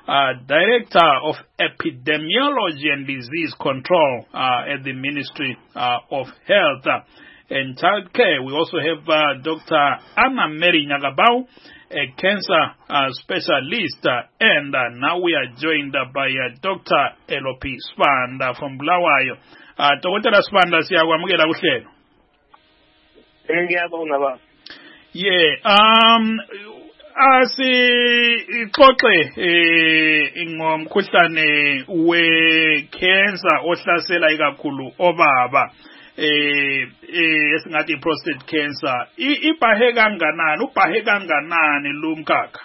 A: uh, Director of Epidemiology and Disease Control uh, at the Ministry uh, of Health and Child Care. We also have uh, Doctor Anna Mary Nyagabau, a cancer uh, specialist, uh, and uh, now we are joined uh, by uh, Doctor Elopi Sibanda from Bulawayo. Uh, Dokotela Sibanda, siyakwamukela kuhlelo.
G: Ngiyabonga baba.
A: Yeah, um asixoxe eh ngomkhuhlane we-cancer ohlasela ikakhulu obaba eh esingathi prostate cancer. Ibhahe kanganani, ubhahe kanganani lo mkhakha?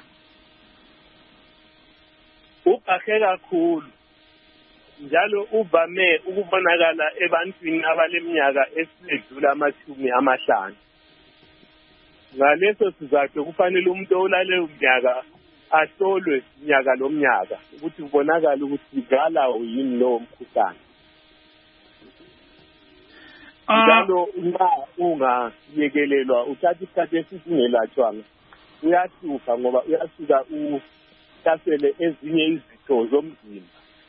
G: Ubhahe kakhulu. Njalo uvame ukubonakala ebantwini abaleminyaka esidlula amashumi amahlanu. Ngaleso sizathu kufanele umuntu olale umnyaka ahlolwe minyaka lomnyaka ukuthi kubonakala ukuthi igala yini lo mkhuhlane. Njalo uma ungayekelelwa uthatha isikhathi esingelatshwanga uyahluka ngoba uyasuka uhlasele ezinye izitho zomzimba.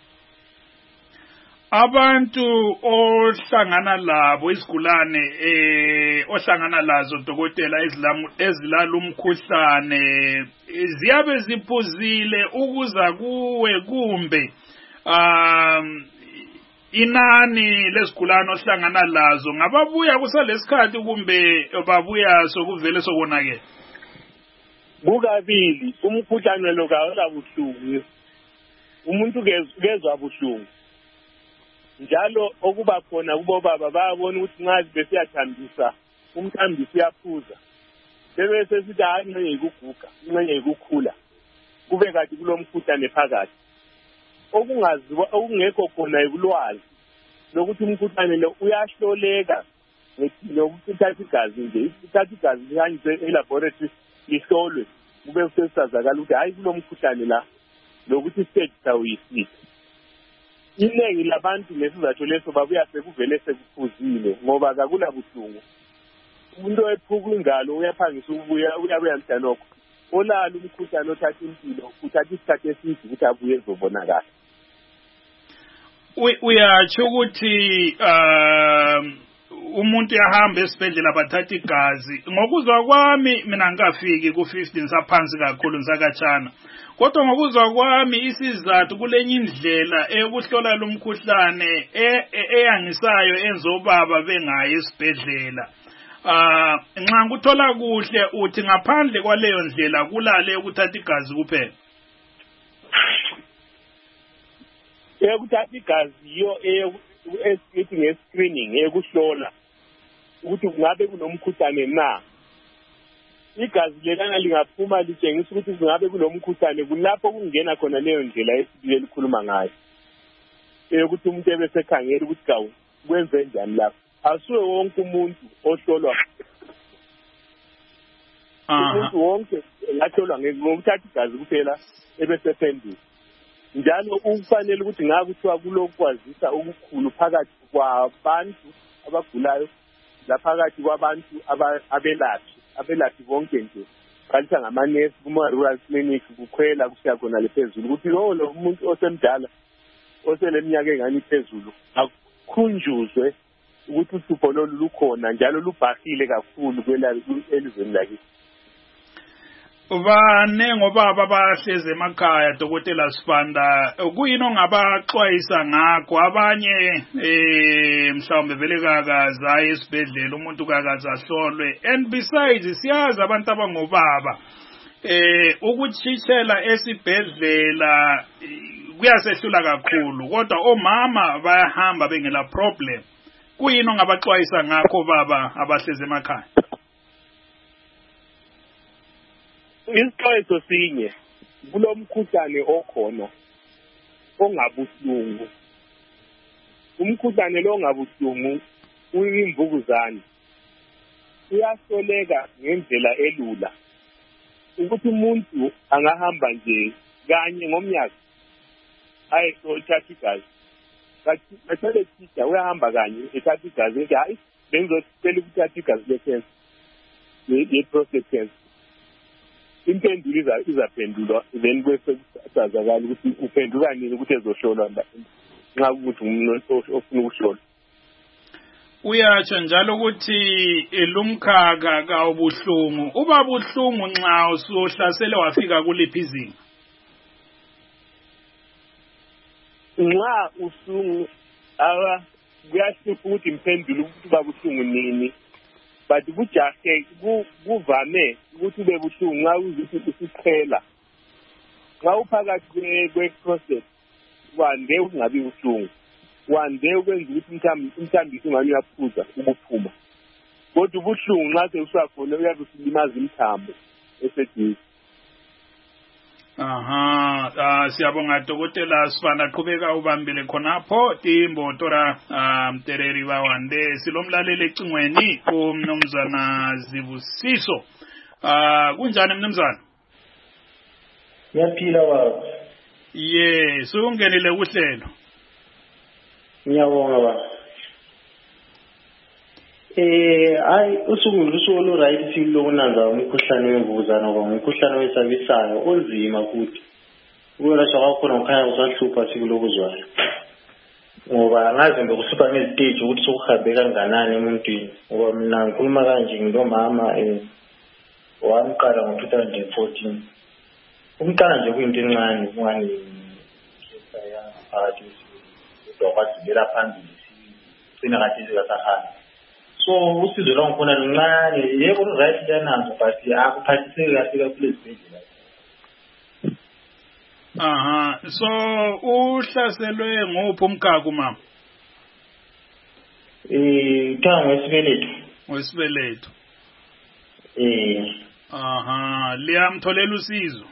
A: Abantu ohlangana labo isigulane eh ohlangana lazo dokotela ezilamu ezilala umkhuhlane ziyabe ziphuzile ukuza kuwe kumbe um inani lesigulane ohlangana lazo ngababuya kusalesikhathi kumbe babuya sokuvele sokonakela?
G: Kukabili, umkhuhlane lo kawula buhlungu. Umuntu kezwa buhlungu. Njalo okuba khona kubo baba bayabona ukuthi nxa besiyathambisa umthambisi uyaphuza bebe sesithi hayi ngeke ikuguga ngeke ikukhula kube kathi kulomkhuhlane phakathi okungaziwa okungekho khona ikulwazi lokuthi umkhuhlane lo uyahloleka ngokuthatha igazi nje isithatha igazi lihanjwe elaboratory lihlolwe kube kusesazakala ukuthi hayi kulomkhuhlane la lokuthi stage sawuyisithi. Iningi labantu lesizathu leso babuya sekuvele sekuphuzile ngoba akula buhlungu. Umuntu ephuka ingalo uyaphangisa ukubuya uyabuya mhlanokho. Olala umkhuhlane othatha impilo uthatha isikhathi eside ukuthi abuye ezobonakala.
A: Uyatsho ukuthi um umuntu yahamba esibhedlela bathatha igazi. Ngokuzwa kwami mina ngikafiki ku fifteen saphansi kakhulu ngisakatshana. Kodwa ngokuzwa kwami isizathu kulenye indlela eyokuhlola lo mkhuhlane eyangisayo enzobaba bengayi esibhedlela. Ah nxa nguthola kuhle uthi ngaphandle kwaleyo ndlela kulale ukuthatha igazi kuphela.
G: Eyokuthatha igazi yo esithi nge-screening eyokuhlola ukuthi kungabe kunomkhuhlane na. Igazi lelana lingaphuma litshengisa ukuthi kungabe kunomkhuhlane kulapho kungena khona leyo ndlela esibile likhuluma ngayo. Eyokuthi umuntu ebesekhangela ukuthi kawu kwenze njani lapho. Asuwe wonke umuntu ohlolwa. Umuntu wonke ngahlolwa ngokuthatha igazi kuphela ebesephendula. Njalo ufanele ukuthi ngabe kuthiwa kulokwazisa okukhulu phakathi kwabantu abagulayo laphakathi kwabantu abelaphi abelaphi bonke nje kanti ngamanesi kuma rural clinic kukhwela kusiya khona lephezulu ukuthi lo lo umuntu osemdala oseleminyaka engani phezulu akukhunjuzwe ukuthi uhlupho lolu lukhona njalo lubhahile kakhulu elizweni lakithi.
A: Bane ngobaba bahleze emakhaya Dokotela Sibanda kuyini ongabaxwayisa ngakho abanye eh mhlawumbe vele kakaza esibhedlela umuntu kakaza ahlolwe and besides siyazi abantu abangobaba eh ukuchithela esibhedlela kuyasehlula kakhulu kodwa omama bayahamba bengela problem. Kuyini ongabaxwayisa ngakho baba abahleze emakhaya?
G: Isixwayiso sinye kulomkhuhlane okhona ongabuhlungu. Umkhuhlane lo ongabuhlungu uyimvukuzane. Uyasoleka ngendlela elula. Ukuthi umuntu angahamba nje kanye ngomnyaka ayethatha igazi. Kathi bethele sija uyahamba kanye ethatha igazi nje hayi bengizocela ukuthatha igazi lecancer. Ye prostate cancer. Impendulo izaphendulwa then bese kungasazakali ukuthi uphenduka nini ukuthi ezohlolwa nxa ukuthi umuntu ofuna ukuhlolwa.
A: Uyatsho njalo ukuthi lumkhaka kawubuhlungu uba buhlungu nxa usuhlasele wafika kuliphi izinga.
G: Nxa usungu aba kuyahlupha ukuthi imphendule ukuthi uba buhlungu nini, but kujahe kuvame ukuthi ube buhlungu nxa uzuthi usiqhela. Nxa uphakathi kwe-process wande ukungabi buhlungu, wande ukwenza ukuthi umthambiso ungani uyaphuza ukuphuma, kodwa ubuhlungu nxa sewusakhona uyabe usilimaza imithambo eseduze.
A: Aha, ah siyabonga Dokotela Sifana, qhubeka ubambile khonapho Timbo Tora Mtereri bawande silomlaleli ecingweni umnumzana Zibusiso. Ah kunjani mnumzana?
H: Ngiyaphila baba.
A: Yes, ungenile kuhlelo.
H: Ngiyabonga baba. Eh ay usuku lusuku lo right silonanza umkhuhlane wemvukuzane ngoba umkhuhlane wesabisayo onzima futhi. Ubona shaka khona ukhaya usahlupha sikulokuzwayo. Ngoba ngaze ngokuhlupha ngeziteji ukuthi sokuhambe kanganani emuntwini. Ngoba mina ngikhuluma kanje ngilomama eh wamqala ngo-two thousand fourteen. Umqala nje kuyinto encane ngani sesaya phakathi udokwazilela phambili sina kathi sikasahamba. So usizo longifuna luncane yebo right yanazo but akuphathiseki kahle kakhulu esibhedlela.
A: Aha, so uhlaselwe nguphi umkhaka mama?
H: Eh thango wesibeletho.
A: Wesibeletho.
H: Eh
A: aha, liyamtholela usizo.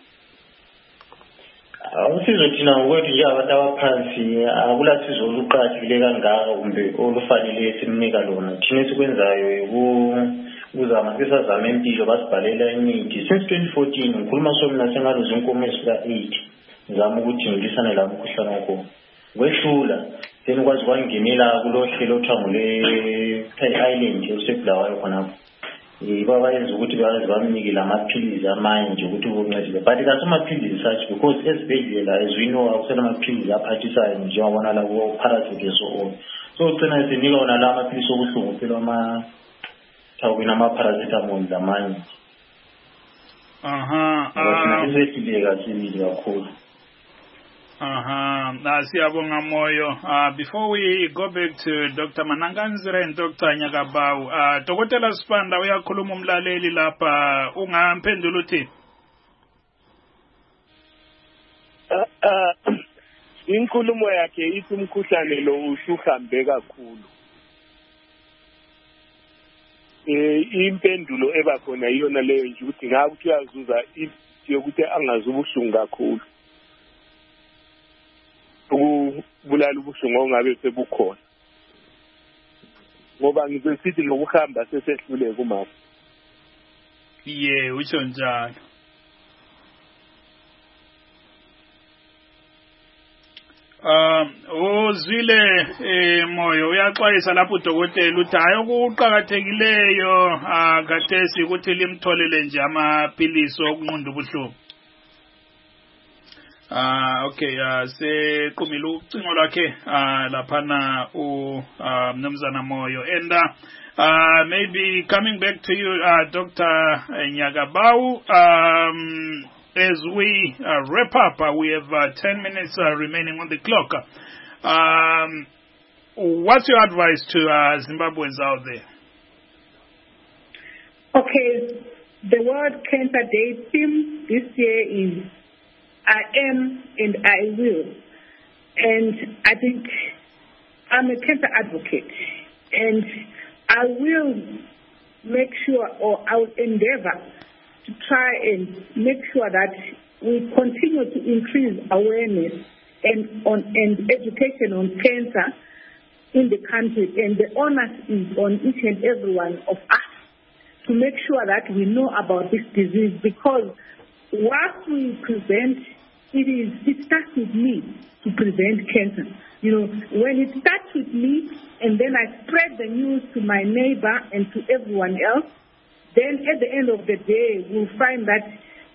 H: Usizo thina ngokwethu nje abantu abaphansi akulasizo oluqhathile kangaka kumbe olufanele simnika lona. Thina esikwenzayo ukuzama sisazama impilo basibhalela imithi since twenty fourteen. Ngikhuluma so mina sengaluza inkomo ezifika eight ngizama ukuthi ngilisane la umkhuhlane wakho. Kwehlula senikwazi kwangenela kulohlelo othangule Island osebulawayo khonapho. Baba yenza ukuthi bazibamnike lamaphilizi amanye nje ukuthi ukuncedile but kasamaphilizi such because esibhedlela as we know akusela amaphilizi aphathisayo nje wabona la ku paracetamol so on. So ugcina sinika wona la amaphilizi obuhlungu phela ama thawina ama paracetamol lamanye.
A: Aha,
H: ah sesifika sibili kakhulu.
A: Aha, uh, siyabonga moyo. Uh, before we go back to Doctor Mananganzire and Doctor Nyagabau, uh, Dokotela Sifanda uyakhuluma umlaleli lapha, ungamphendula uthi?
G: Uh, uh, inkulumo yakhe ithi umkhuhlane lo usuhambe kakhulu. Eh impendulo ebakhona iyona leyo nje ukuthi ngakuthi uyazuza ithi yokuthi angazubuhlungu kakhulu. Ukubulala ubuhlungu ongabe sebukhona. Ngoba ngizesithi lokuhamba sesehlule kumama.
A: Yeah, utsho njalo. Um uzwile eh moyo uyaxwayisa lapho udokotela uthi hayi ukuqhakathekileyo akathesi ukuthi limtholele nje amaphilisi okunqunda ubuhlungu. Ah okay, uh seqhumile ucingo lwakhe ah laphana u mnumzana Moyo and uh maybe coming back to you uh Doctor Nyagabau, um as we uh, wrap up, uh, we have uh, ten minutes uh, remaining on the clock. Um what's your advice to uh, Zimbabweans out there?
D: Okay, the World Cancer Day theme this year is I am and I will. And I think I'm a cancer advocate. And I will make sure, or I will endeavor to try and make sure that we continue to increase awareness and on and education on cancer in the country. And the onus is on each and every one of us to make sure that we know about this disease, because once we prevent, it is it starts with me to prevent cancer. You know, when it starts with me and then I spread the news to my neighbor and to everyone else, then at the end of the day we'll find that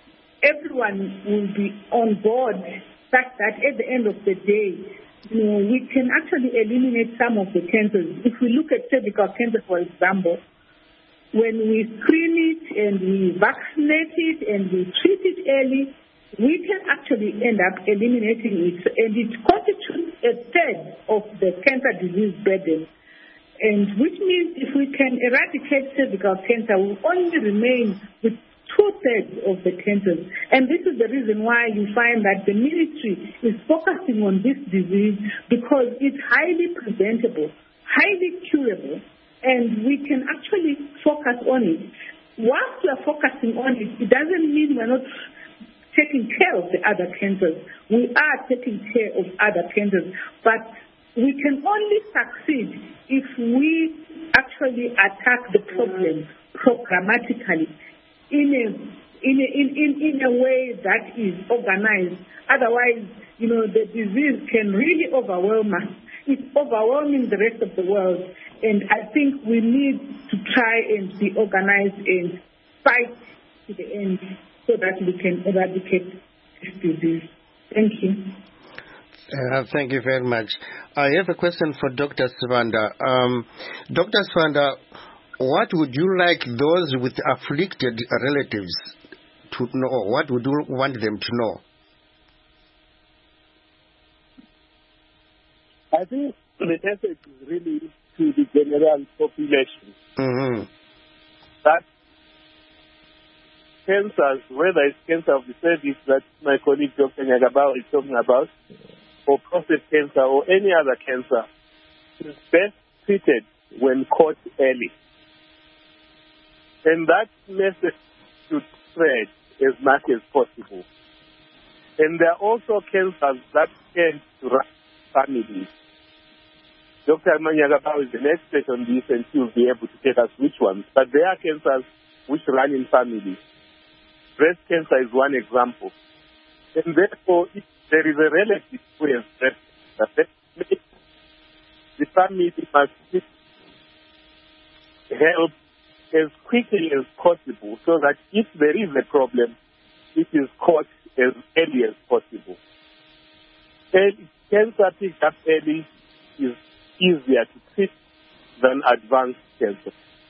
D: everyone will be on board, such that at the end of the day, you know, we can actually eliminate some of the cancers. If we look at cervical cancer, for example, when we screen it and we vaccinate it and we treat it early, we can actually end up eliminating it, and it constitutes a third of the cancer disease burden. And which means if we can eradicate cervical cancer, we will only remain with two-thirds of the cancers. And this is the reason why you find that the ministry is focusing on this disease, because it's highly preventable, highly curable, and we can actually focus on it. Whilst we are focusing on it, it doesn't mean we're not taking care of the other cancers. We are taking care of other cancers, but we can only succeed if we actually attack the problem programmatically in a in a in, in, in a way that is organized. Otherwise, you know, the disease can really overwhelm us. It's overwhelming the rest of the world, and I think we need to try and be organized and fight to the end so that we can eradicate this disease. Thank you.
B: Uh, thank you very much. I have a question for Doctor Sibanda. Um, Doctor Sibanda, what would you like those with afflicted relatives to know? What would you want them to know?
G: I think the message is really to the general population
B: Mm-hmm.
G: that cancers, whether it's cancer of the cervix that my colleague Doctor Nyagabao is talking about, or prostate cancer or any other cancer, is best treated when caught early. And that message should spread as much as possible. And there are also cancers that tend to run families. Doctor Nyagabao is an expert on this, and she will be able to tell us which ones. But there are cancers which run in families. Breast cancer is one example. And therefore, if there is a relative who has breast cancer, the family must help as quickly as possible so that if there is a problem, it is caught as early as possible. And cancer picked up early is easier to treat than advanced cancer.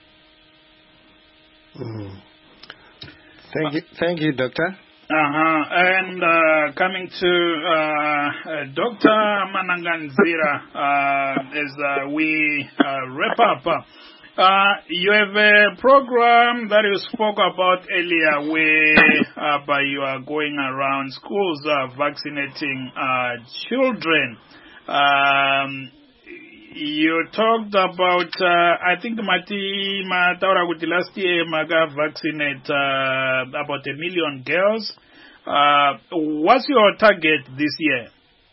B: Mm. Thank you, thank you, Doctor.
A: Uh-huh. And uh, coming to uh, uh, Doctor Mananganzira, uh, as uh, we uh, wrap up, uh, you have a program that you spoke about earlier where uh, by you are going around schools uh, vaccinating uh, children. Um, You talked about, uh, I think, Mati Mataura with the last year, Maga vaccinate uh, about a million girls. Uh, what's your target this year?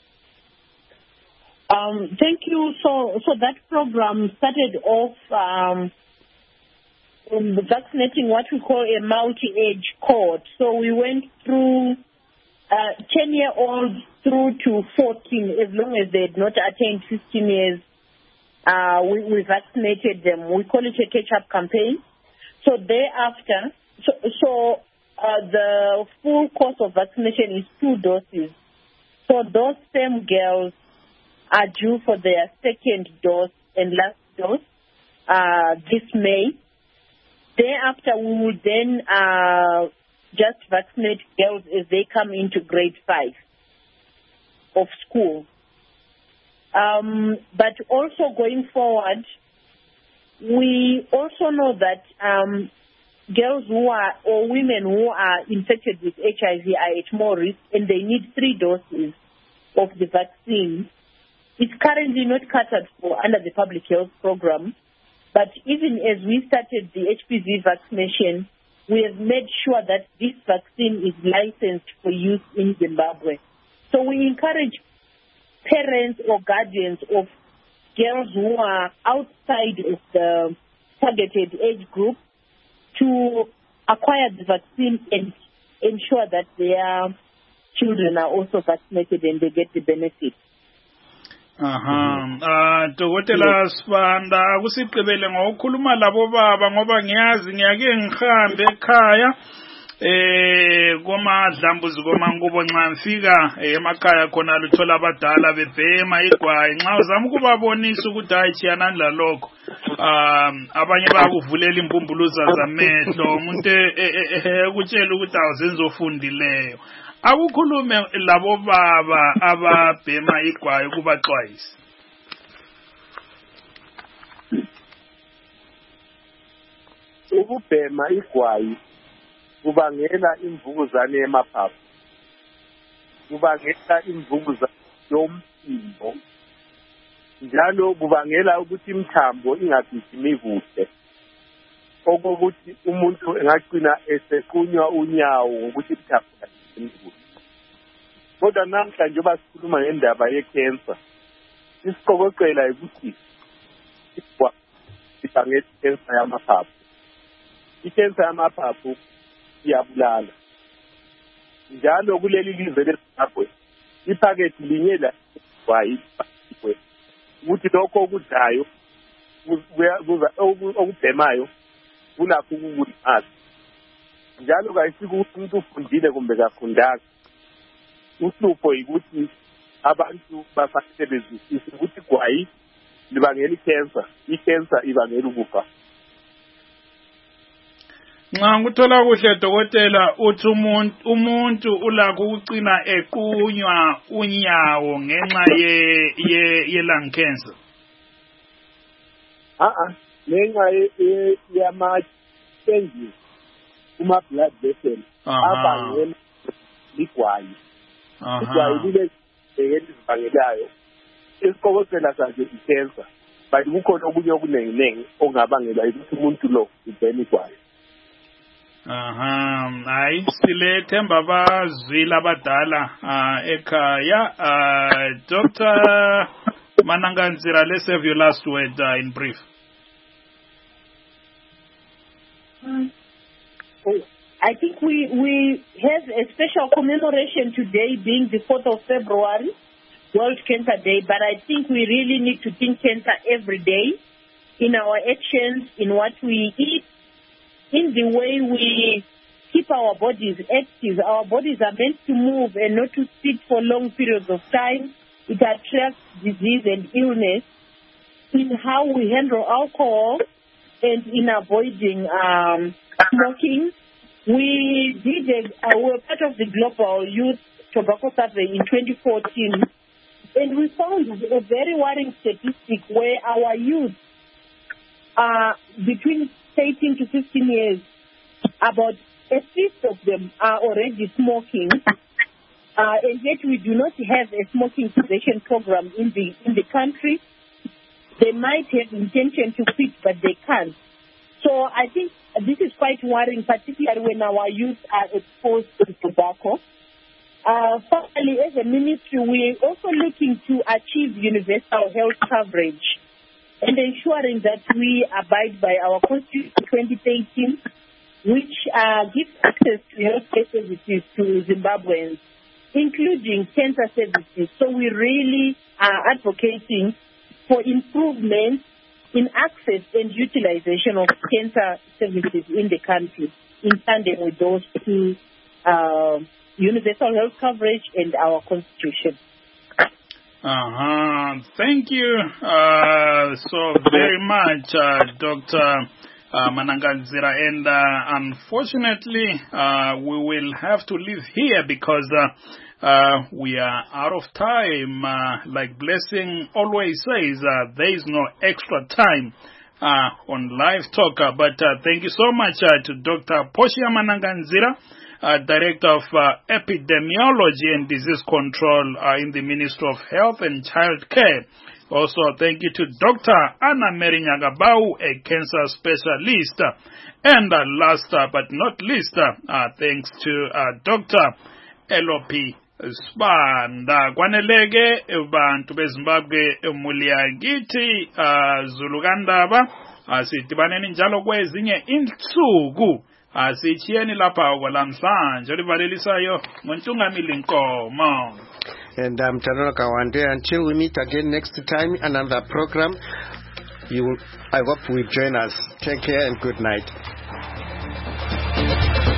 C: Um, thank you. So, so that program started off um, um, vaccinating what we call a multi-age cohort. So we went through uh, ten-year-olds through to fourteen, as long as they had not attained fifteen years. Uh, we, we vaccinated them. We call it a catch-up campaign. So thereafter, so, so uh, the full course of vaccination is two doses. So those same girls are due for their second dose and last dose uh, this May. Thereafter, we will then uh, just vaccinate girls as they come into grade five of school. Um, but also going forward, we also know that um, girls who are, or women who are infected with H I V are at more risk, and they need three doses of the vaccine. It's currently not catered for under the public health program, but even as we started the H P V vaccination, we have made sure that this vaccine is licensed for use in Zimbabwe. So we encourage parents or guardians of girls who are outside of the targeted age group to acquire the vaccine and ensure that their children are also vaccinated and they get the benefit.
A: Aha, ah Dokotela Sibanda kusigqibele ngokukhuluma labo baba ngoba ngiyazi ngiyake ngihambe ekhaya eh koma dlambuzi koma ngubo nxa mfika emakhaya khona luthola abadala bebhema igwayi nxa uzama ukubabonisa ukuthi hayi chiyana lalokho um abanye bakuvulela imbumbuluza zamehlo umuntu ekutshela ukuthi awuzenze ofundileyo akukhulume labo baba ababhema igwayi kubaxwayisa.
G: Ukubhema igwayi kubangela imvukuzane yemaphaphu, kubangela imvukuzane yomphimbo, njalo kubangela ukuthi imithambo ingagijimi kuhle, okokuthi umuntu engagcina esequnywa unyawo ngokuthi imithambo ingagijimi kuhle. Kodwa namhla njengoba sikhuluma ngendaba ye-cancer, isiqokoqela ukuthi igwayi libangela i-cancer yamaphaphu. I-cancer yamaphaphu iyabulala. Njalo kuleli lizwe leZimbabwe iphakethi linye la igwayi ukuthi lokho okudlayo okubhemayo kulapho ukukulimaza. Njalo kayisiki ukuthi umuntu ufundile kumbe kafundanga. Uhlupho yikuthi abantu bafanele bezwisise ukuthi igwayi libangela i-cancer, i-cancer ibangela ukufa.
A: Nxa nguthola kuhle dokotela uthi umuntu umuntu ulakho ukucina equnywa unyawo ngenxa ye ye, ye lung cancer.
G: Ah ah ngenxa ye yama changes kuma blood vessels abangela ligwayi. Igwayi lile elizibangelayo esiqokoqela saje i-cancer, but kukhona okunye okunenginengi ongabangela ukuthi umuntu lo ubhema igwayi.
A: Aha, hayi silethemba bazwile abadala uh, ekhaya. uh, Doctor Mananganzira, let's have your last word uh, in brief.
C: Um, I think we, we have a special commemoration today being the fourth of February, World Cancer Day, but I think we really need to think cancer every day in our actions, in what we eat, in the way we keep our bodies active. Our bodies are meant to move and not to sit for long periods of time. It attracts disease and illness. In how we handle alcohol and in avoiding um, smoking. We did a, uh, we were part of the Global Youth Tobacco Survey in twenty fourteen, and we found a very worrying statistic where our youth are between eighteen to fifteen years, about a fifth of them are already smoking, uh, and yet we do not have a smoking cessation program in the in the country. They might have intention to quit, but they can't. So I think this is quite worrying, particularly when our youth are exposed to tobacco. Uh, finally, as a ministry, we are also looking to achieve universal health coverage and ensuring that we abide by our Constitution twenty eighteen, which uh, gives access to healthcare services to Zimbabweans, including cancer services. So we really are advocating for improvement in access and utilization of cancer services in the country, in tandem with those two, uh, universal health coverage and our Constitution.
A: Uh-huh. Thank you uh, so very much, uh, Doctor Uh, Mananganzira, and uh, unfortunately uh, we will have to leave here because uh, uh, we are out of time. Uh, like Blessing always says, uh, there is no extra time uh, on Live Talk. Uh, but uh, thank you so much uh, to Doctor Poshia Mananganzira, uh, Director of uh, Epidemiology and Disease Control uh, in the Ministry of Health and Child Care. Also, thank you to Doctor Anna Mary Nyagabau, a cancer specialist. And uh, last uh, but not least, uh, thanks to uh, Doctor L O P Sibanda. Kwanelege bantu beZimbabwe muliangiti uh, Zulugandaba asitibaneni njalo kwezinye insuku asichiyeni lapha kwalamhlanje olivalelisayo ngontungamili nkomo.
B: And I'm um, Tanona Kawande. Until we meet again next time, another program, you, I hope you join us. Take care and good night.